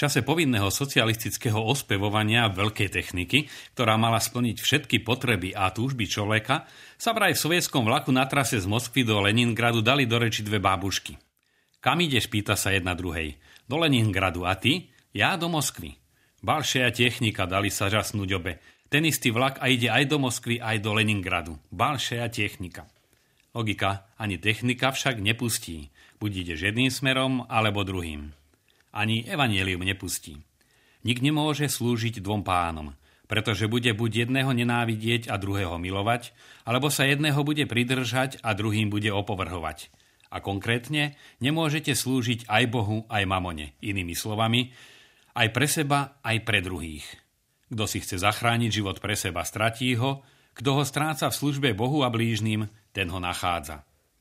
čase povinného socialistického ospevovania veľkej techniky, ktorá mala splniť všetky potreby a túžby človeka, sa vraj v sovietskom vlaku na trase z Moskvy do Leningradu dali do reči dve bábušky. Kam ideš, pýta sa jedna druhej. Do Leningradu, a ty? Ja do Moskvy. Balšia technika, dali sa žasnúť obe. Ten istý vlak a ide aj do Moskvy, aj do Leningradu. Balšia technika. Logika, ani technika však nepustí. Buď ideš jedným smerom, alebo druhým. Ani evanjelium nepustí. Nik nemôže slúžiť dvom pánom, pretože bude buď jedného nenávidieť a druhého milovať, alebo sa jedného bude pridržať a druhým bude opovrhovať. A konkrétne, nemôžete slúžiť aj Bohu, aj mamone. Inými slovami, aj pre seba, aj pre druhých. Kto si chce zachrániť život pre seba, stratí ho, kto ho stráca v službe Bohu a blížnym, ten ho nachádza.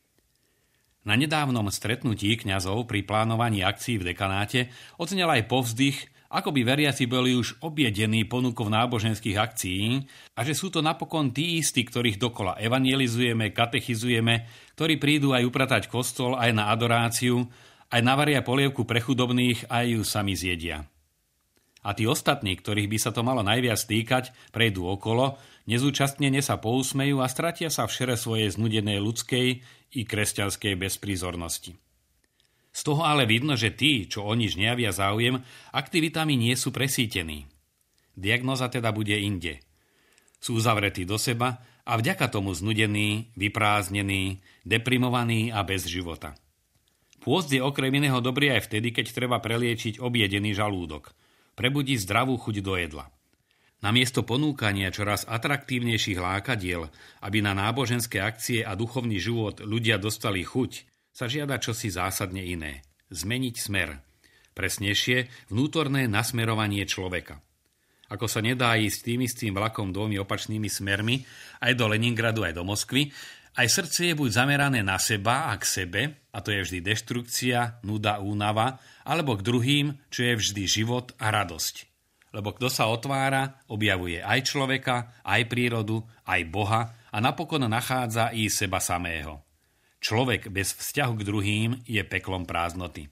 Na nedávnom stretnutí kňazov pri plánovaní akcií v dekanáte odznel aj povzdych, ako by veriaci boli už objedení ponukou náboženských akcií a že sú to napokon tí istí, ktorých dokola evangelizujeme, katechizujeme, ktorí prídu aj upratať kostol, aj na adoráciu, aj navaria polievku pre chudobných, aj ju sami zjedia. A tí ostatní, ktorých by sa to malo najviac týkať, prejdú okolo, nezúčastnene sa pousmejú a stratia sa v šere svojej znudenej ľudskej i kresťanskej bezprízornosti. Z toho ale vidno, že tí, čo o nič nejavia záujem, aktivitami nie sú presýtení. Diagnóza teda bude inde. Sú zavretí do seba a vďaka tomu znudení, vyprázdnení, deprimovaní a bez života. Pôst je okrem iného dobrý aj vtedy, keď treba preliečiť objedený žalúdok. Prebudí zdravú chuť do jedla. Namiesto ponúkania čoraz atraktívnejších lákadiel, aby na náboženské akcie a duchovný život ľudia dostali chuť, sa žiada čosi zásadne iné. Zmeniť smer. Presnejšie, vnútorné nasmerovanie človeka. Ako sa nedá ísť tým istým vlakom dvomi opačnými smermi, aj do Leningradu, aj do Moskvy, aj srdce je buď zamerané na seba a k sebe, a to je vždy deštrukcia, nuda, únava, alebo k druhým, čo je vždy život a radosť. Lebo kto sa otvára, objavuje aj človeka, aj prírodu, aj Boha a napokon nachádza i seba samého. Človek bez vzťahu k druhým je peklom prázdnoty.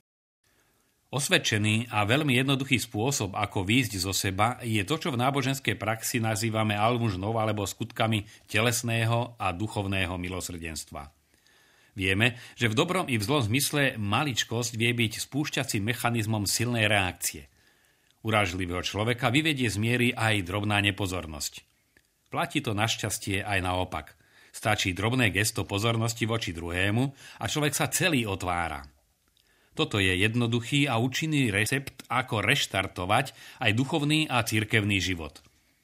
Osvedčený a veľmi jednoduchý spôsob, ako výjsť zo seba, je to, čo v náboženskej praxi nazývame almužnou alebo skutkami telesného a duchovného milosrdenstva. Vieme, že v dobrom i v zlom zmysle maličkosť vie byť spúšťacím mechanizmom silnej reakcie. Urážlivého človeka vyvedie z miery aj drobná nepozornosť. Platí to našťastie aj naopak. Stačí drobné gesto pozornosti voči druhému a človek sa celý otvára. Toto je jednoduchý a účinný recept, ako reštartovať aj duchovný a cirkevný život.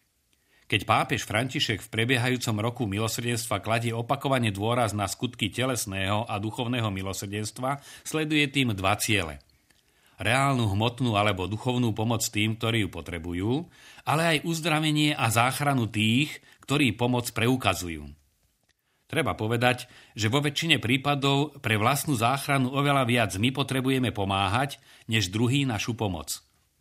Keď pápež František v prebiehajúcom roku milosrdenstva kladie opakovane dôraz na skutky telesného a duchovného milosrdenstva, sleduje tým dva ciele. Reálnu hmotnú alebo duchovnú pomoc tým, ktorí ju potrebujú, ale aj uzdravenie a záchranu tých, ktorí pomoc preukazujú. Treba povedať, že vo väčšine prípadov pre vlastnú záchranu oveľa viac my potrebujeme pomáhať, než druhý našu pomoc.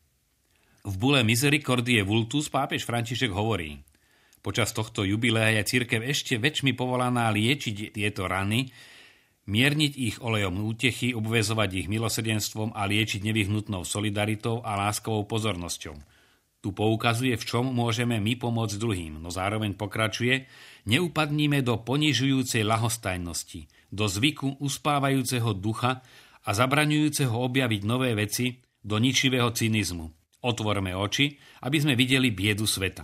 V bule Misericordie Vultus pápež František hovorí: počas tohto jubilea je cirkev ešte väčšmi povolaná liečiť tieto rany, mierniť ich olejom útechy, obväzovať ich milosrdenstvom a liečiť nevyhnutnou solidaritou a láskovou pozornosťou. Tu poukazuje, v čom môžeme my pomôcť druhým, no zároveň pokračuje: neupadníme do ponižujúcej ľahostajnosti, do zvyku uspávajúceho ducha a zabraňujúceho objaviť nové veci, do ničivého cynizmu. Otvorme oči, aby sme videli biedu sveta.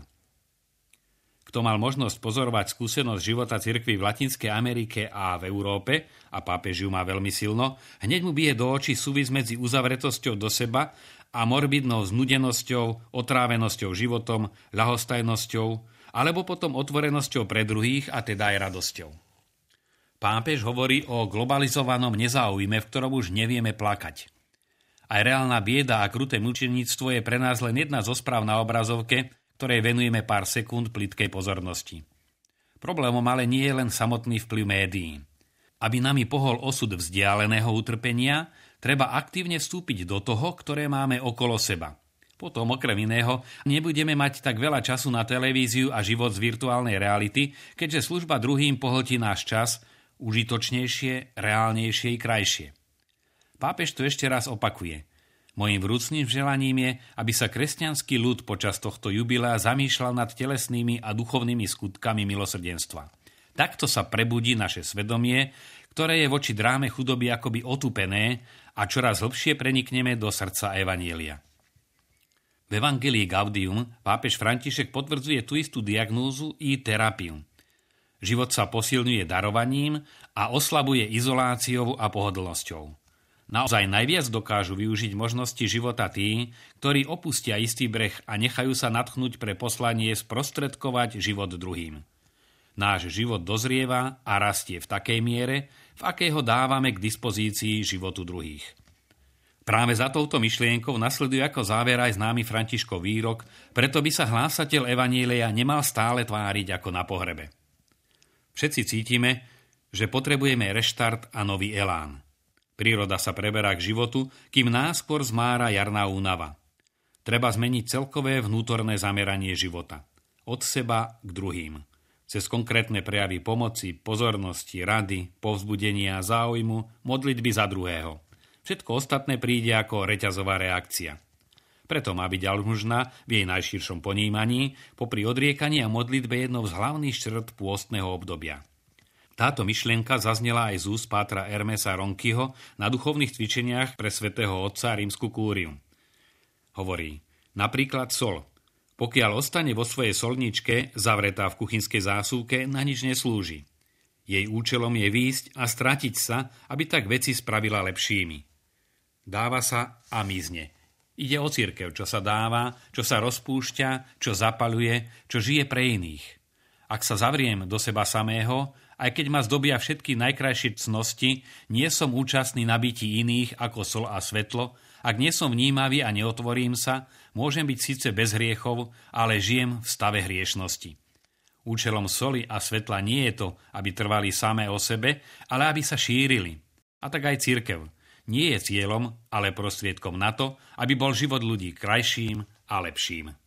Kto mal možnosť pozorovať skúsenosť života cirkvi v Latinskej Amerike a v Európe, a pápež ju má veľmi silno, hneď mu bije do očí súvis medzi uzavretosťou do seba a morbidnou znudenosťou, otrávenosťou životom, ľahostajnosťou, alebo potom otvorenosťou pre druhých a teda aj radosťou. Pápež hovorí o globalizovanom nezáujme, v ktorom už nevieme plakať. Aj reálna bieda a kruté mučeníctvo je pre nás len jedna zo správ na obrazovke, ktorej venujeme pár sekúnd plytkej pozornosti. Problémom ale nie je len samotný vplyv médií. Aby nami pohol osud vzdialeného utrpenia, treba aktívne vstúpiť do toho, ktoré máme okolo seba. Potom, okrem iného, nebudeme mať tak veľa času na televíziu a život z virtuálnej reality, keďže služba druhým pohltí náš čas užitočnejšie, reálnejšie i krajšie. Pápež to ešte raz opakuje. Mojím vrúcným želaním je, aby sa kresťanský ľud počas tohto jubilea zamýšľal nad telesnými a duchovnými skutkami milosrdenstva. Takto sa prebudí naše svedomie, ktoré je voči dráme chudoby akoby otupené a čoraz hlbšie prenikneme do srdca evanjelia. V Evangelii Gaudium pápež František potvrdzuje tú istú diagnózu i terapiu. Život sa posilňuje darovaním a oslabuje izoláciou a pohodlnosťou. Naozaj najviac dokážu využiť možnosti života tí, ktorí opustia istý breh a nechajú sa nadchnúť pre poslanie sprostredkovať život druhým. Náš život dozrieva a rastie v takej miere, v akej ho dávame k dispozícii životu druhých. Práve za touto myšlienkou nasleduje ako záver aj známy Františkov výrok, preto by sa hlásateľ evanjelia nemal stále tváriť ako na pohrebe. Všetci cítime, že potrebujeme reštart a nový elán. Príroda sa preberá k životu, kým náskôr zmára jarná únava. Treba zmeniť celkové vnútorné zameranie života. Od seba k druhým. Cez konkrétne prejavy pomoci, pozornosti, rady, povzbudenia, záujmu, modlitby za druhého. Všetko ostatné príde ako reťazová reakcia. Preto má byť almužna v jej najširšom ponímaní popri odriekaní a modlitbe jednou z hlavných črt pôstneho obdobia. Táto myšlienka zaznela aj z úst pátra Hermesa Ronchiho na duchovných cvičeniach pre svätého Otca rímsku kúriu. Hovorí, napríklad sol. Pokiaľ ostane vo svojej solničke, zavretá v kuchynskej zásuvke, na nič neslúži. Jej účelom je výjsť a stratiť sa, aby tak veci spravila lepšími. Dáva sa a mizne. Ide o cirkev, čo sa dáva, čo sa rozpúšťa, čo zapaľuje, čo žije pre iných. Ak sa zavriem do seba samého, aj keď ma zdobia všetky najkrajšie cnosti, nie som účastný na byti iných ako sol a svetlo, ak nie som vnímavý a neotvorím sa, môžem byť síce bez hriechov, ale žijem v stave hriešnosti. Účelom soli a svetla nie je to, aby trvali samé o sebe, ale aby sa šírili. A tak aj cirkev. Nie je cieľom, ale prostriedkom na to, aby bol život ľudí krajším a lepším.